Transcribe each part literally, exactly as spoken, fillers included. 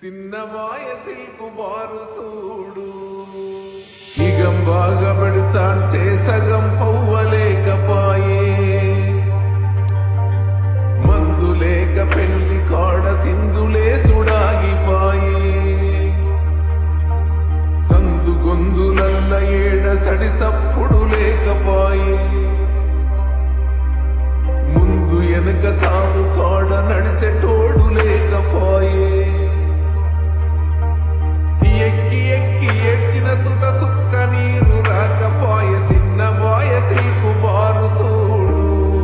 సిన్నమాయ silk బారు సూడు ఇగం బాగా పెడతాంటే సగం పవ్వలేకపాయే మందులేక పెళ్లి కాడ సింధులే సుడాగిపాయే సందు గొందులల్ల ఏడ సడి సప్పుడు లేకపాయే ముందు ఎనక సాము కాడ నడిసెటోడు లేకపాయే ఎక్కి ఎక్కి ఏడ్చిన సుత సుక్క నీరు రాకపాయ సిన్న వాయసిల్కు బారు సూడు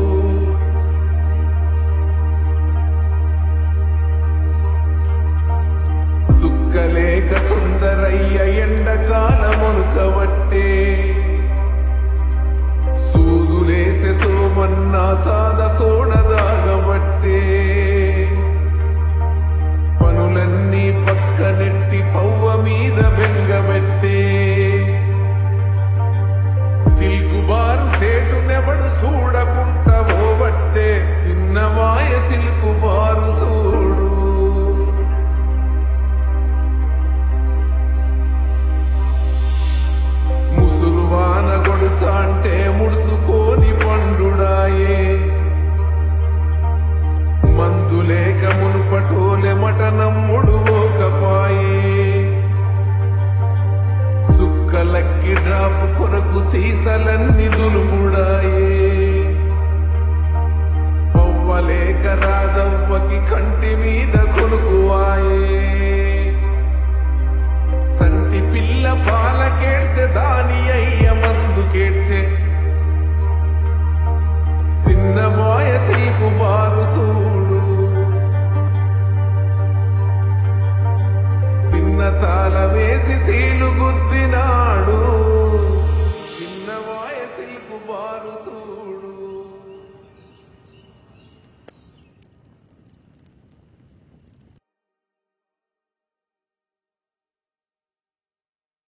సుక్కలేక సుందరయ్య ఎండకాలమునుకవట్టే సూదులేసె సోమన్నా సాద సోడదాగబట్టే పనులన్నీ పక్కనెట్టి పవ్వ మీద బెంగబెట్టే సిల్కు బారు సేటు నెవడు చూడకుంట పోబట్టే చిన్నమాయ సిల్కు బారు సూడు ముసురు వాన కొడుతాంటే ముడుసుకొని పండుడాయే మందులేక మునుపటోలె మట నమ్ముడు ఓకపాయే సుక్కలక్కి డ్రాపు కొరకు సీసలన్నీ దులుముడాయే పవ్వలేక రాదవ్వకి కంటి మీద కొనుకువాయే సంటి పిల్ల పాలకేడ్చె దాని అయ్య మందుకేడ్చె సిన్నమాయ సిల్కు బారు సూడు సిన్న తాళ వేసి సీలు గుద్దినా